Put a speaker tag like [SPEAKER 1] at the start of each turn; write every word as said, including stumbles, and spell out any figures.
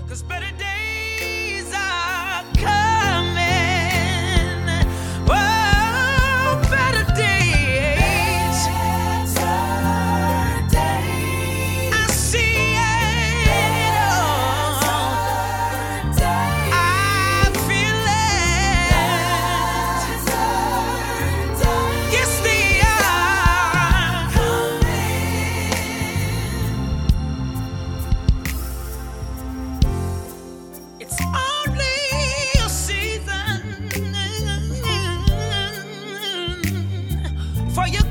[SPEAKER 1] 'cause better days are coming. Oh, better days. Better days. I see it. Oh, I feel it. Yes, they are coming. It's only a season for you.